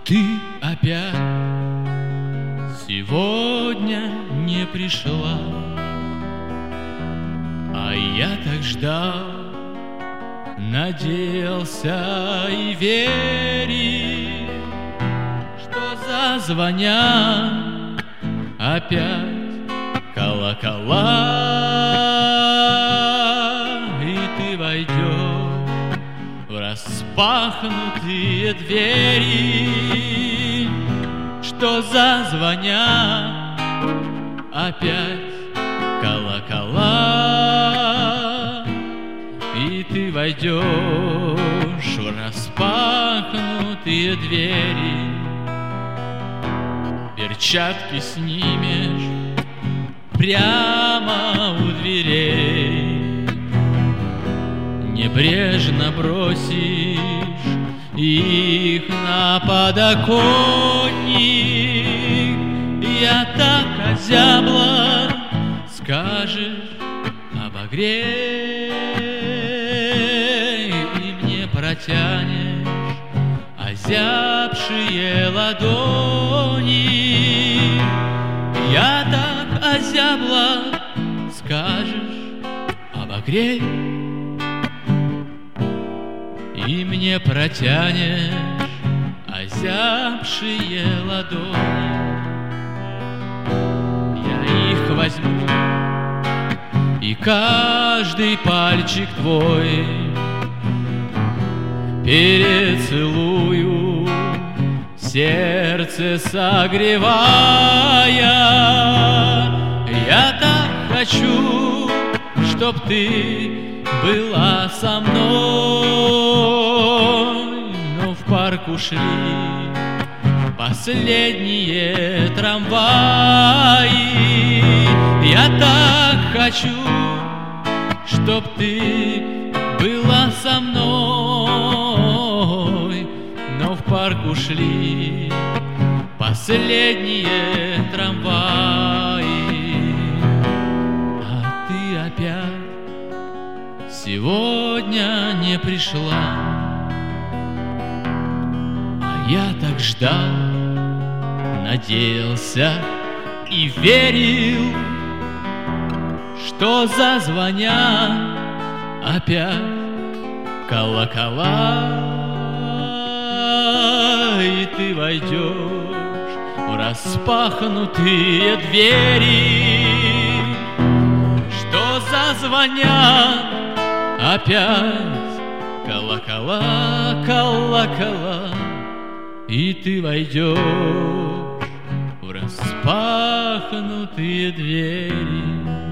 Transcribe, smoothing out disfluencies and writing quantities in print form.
Ты опять сегодня не пришла, а я так ждал, надеялся и верил, что зазвонят опять колокола, и ты войдешь в распахнутые двери, что зазвонят опять колокола, и ты войдешь в распахнутые двери. Перчатки снимешь прямо у дверей, небрежно бросишь их на подоконник. Я так озябла, скажешь, обогрей, и мне протянешь озябшие ладони. Я так озябла, скажешь, обогрей, и мне протянешь озябшие ладони. Я их возьму, и каждый пальчик твой перецелую, сердце согревая. Я так хочу, чтоб ты была со мной, но в парк ушли последние трамваи. Я так хочу, чтоб ты была со мной, но в парк ушли последние трамваи. А ты опять сегодня не пришла, а я так ждал, надеялся и верил, что зазвонят опять колокола, и ты войдешь в распахнутые двери, что зазвонят опять колокола, колокола, и ты войдешь в распахнутые двери.